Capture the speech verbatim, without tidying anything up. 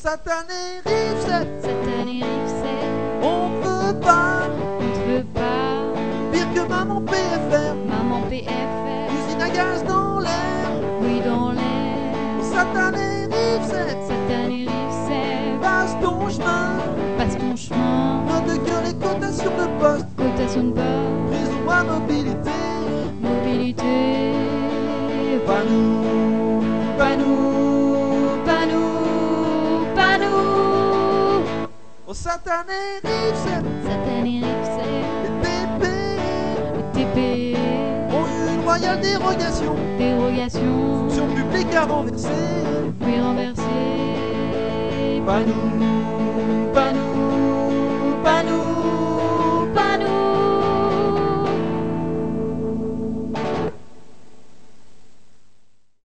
Satané Rive-Sept, Satané Rive-Sept, on veut pas, on ne veut pas. pire que maman P F R, Maman P F R, usine à gaz dans l'air. oui dans l'air. Satané Rive-Sept, Satané Rive-Sept, passe ton chemin, passe ton chemin. note de cœur les cotations de poste, Cotation de bord, raison à mobilité. mobilité. Pas nous, pas nous, Pas nous, pas nous. au Satané Rive-Sept, Satané Rive-Sept, les P P le T P, ont eu une royale dérogation, dérogation, fonction publique à renverser. puis renversé. Pas nous, pas nous, pas nous.